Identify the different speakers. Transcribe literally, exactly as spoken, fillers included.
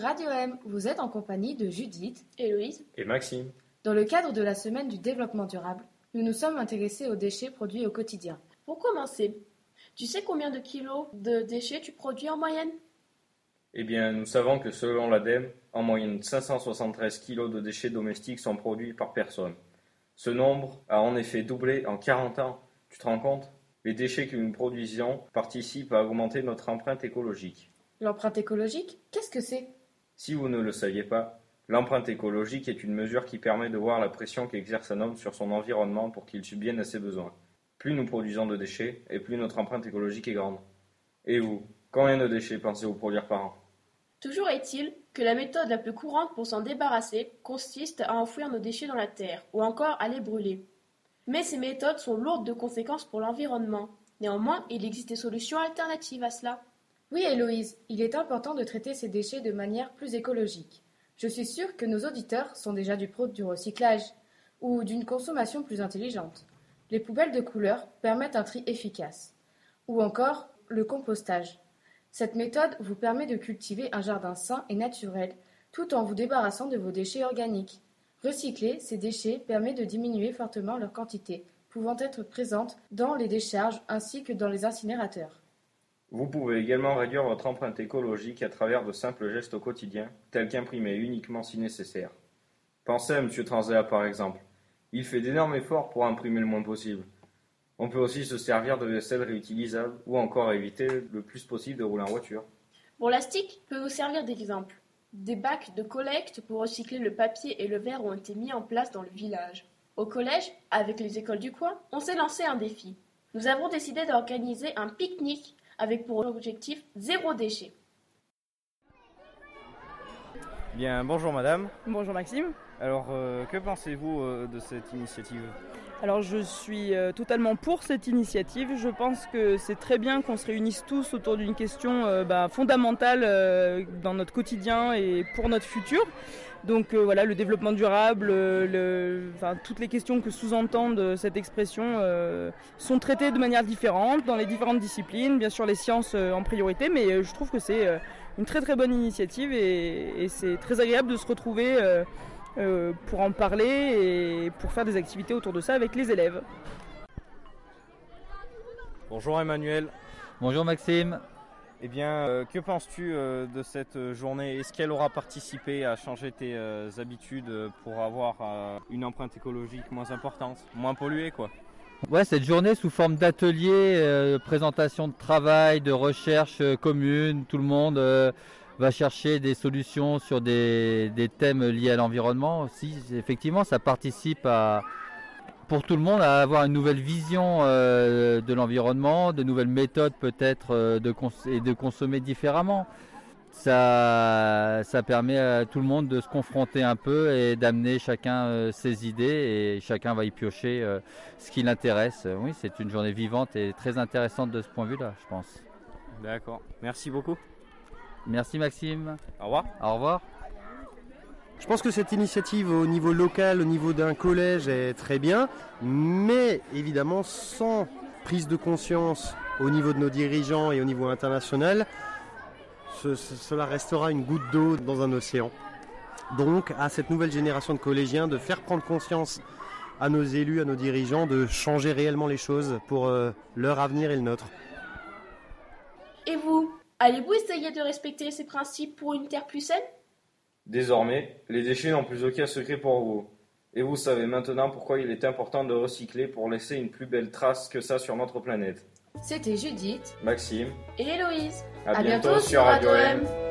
Speaker 1: Radio M, vous êtes en compagnie de Judith,
Speaker 2: Héloïse
Speaker 3: et Maxime.
Speaker 1: Dans le cadre de la semaine du développement durable, nous nous sommes intéressés aux déchets produits au quotidien.
Speaker 2: Pour commencer, tu sais combien de kilos de déchets tu produis en moyenne ?
Speaker 3: Eh bien, nous savons que selon l'ADEME, en moyenne cinq cent soixante-treize kilos de déchets domestiques sont produits par personne. Ce nombre a en effet doublé en quarante ans. Tu te rends compte ? Les déchets que nous produisons participent à augmenter notre empreinte écologique.
Speaker 1: L'empreinte écologique, qu'est-ce que c'est ?
Speaker 3: Si vous ne le saviez pas, l'empreinte écologique est une mesure qui permet de voir la pression qu'exerce un homme sur son environnement pour qu'il subvienne à ses besoins. Plus nous produisons de déchets, et plus notre empreinte écologique est grande. Et vous, combien de déchets pensez-vous produire par an ?
Speaker 2: Toujours est-il que la méthode la plus courante pour s'en débarrasser consiste à enfouir nos déchets dans la terre, ou encore à les brûler. Mais ces méthodes sont lourdes de conséquences pour l'environnement. Néanmoins, il existe des solutions alternatives à cela.
Speaker 1: Oui, Héloïse, il est important de traiter ces déchets de manière plus écologique. Je suis sûre que nos auditeurs sont déjà du pro du recyclage ou d'une consommation plus intelligente. Les poubelles de couleur permettent un tri efficace. Ou encore le compostage. Cette méthode vous permet de cultiver un jardin sain et naturel tout en vous débarrassant de vos déchets organiques. Recycler ces déchets permet de diminuer fortement leur quantité, pouvant être présente dans les décharges ainsi que dans les incinérateurs.
Speaker 3: Vous pouvez également réduire votre empreinte écologique à travers de simples gestes au quotidien, tels qu'imprimer uniquement si nécessaire. Pensez à M. Transea par exemple. Il fait d'énormes efforts pour imprimer le moins possible. On peut aussi se servir de vaisselle réutilisable ou encore éviter le plus possible de rouler en voiture.
Speaker 2: Bourlastic peut vous servir d'exemple. Des bacs de collecte pour recycler le papier et le verre ont été mis en place dans le village. Au collège, avec les écoles du coin, on s'est lancé un défi. Nous avons décidé d'organiser un pique-nique avec pour objectif zéro déchet.
Speaker 4: Bien, bonjour madame.
Speaker 5: Bonjour Maxime.
Speaker 4: Alors, euh, que pensez-vous euh, de cette initiative ?
Speaker 5: Alors je suis euh, totalement pour cette initiative. Je pense que c'est très bien qu'on se réunisse tous autour d'une question euh, bah, fondamentale euh, dans notre quotidien et pour notre futur. Donc euh, voilà, le développement durable, euh, le, enfin, toutes les questions que sous-entendent cette expression euh, sont traitées de manière différente dans les différentes disciplines, bien sûr les sciences euh, en priorité, mais euh, je trouve que c'est euh, une très très bonne initiative et, et c'est très agréable de se retrouver euh, euh, pour en parler et pour faire des activités autour de ça avec les élèves.
Speaker 4: Bonjour Emmanuel.
Speaker 6: Bonjour Maxime.
Speaker 4: Eh bien, euh, que penses-tu euh, de cette journée ? Est-ce qu'elle aura participé à changer tes euh, habitudes pour avoir euh, une empreinte écologique moins importante, moins polluée, quoi ?
Speaker 6: Ouais, cette journée sous forme d'atelier, euh, présentation de travail, de recherche euh, commune, tout le monde euh, va chercher des solutions sur des, des thèmes liés à l'environnement aussi. Effectivement, ça participe à... pour tout le monde à avoir une nouvelle vision euh, de l'environnement, de nouvelles méthodes peut-être euh, de cons- et de consommer différemment. Ça, ça permet à tout le monde de se confronter un peu et d'amener chacun euh, ses idées et chacun va y piocher euh, ce qui l'intéresse. Oui, c'est une journée vivante et très intéressante de ce point de vue-là, je pense.
Speaker 4: D'accord. Merci beaucoup.
Speaker 6: Merci Maxime.
Speaker 4: Au revoir.
Speaker 6: Au revoir.
Speaker 7: Je pense que cette initiative au niveau local, au niveau d'un collège est très bien, mais évidemment sans prise de conscience au niveau de nos dirigeants et au niveau international, ce, ce, cela restera une goutte d'eau dans un océan. Donc à cette nouvelle génération de collégiens de faire prendre conscience à nos élus, à nos dirigeants, de changer réellement les choses pour euh, leur avenir et le nôtre.
Speaker 2: Et vous, allez-vous essayer de respecter ces principes pour une terre plus saine ?
Speaker 3: Désormais, les déchets n'ont plus aucun secret pour vous. Et vous savez maintenant pourquoi il est important de recycler pour laisser une plus belle trace que ça sur notre planète.
Speaker 1: C'était Judith,
Speaker 3: Maxime,
Speaker 2: Et Héloïse.
Speaker 3: à,
Speaker 1: À
Speaker 3: bientôt,
Speaker 1: bientôt
Speaker 3: sur
Speaker 1: sur
Speaker 3: Radio
Speaker 1: Radio
Speaker 3: M.
Speaker 1: M.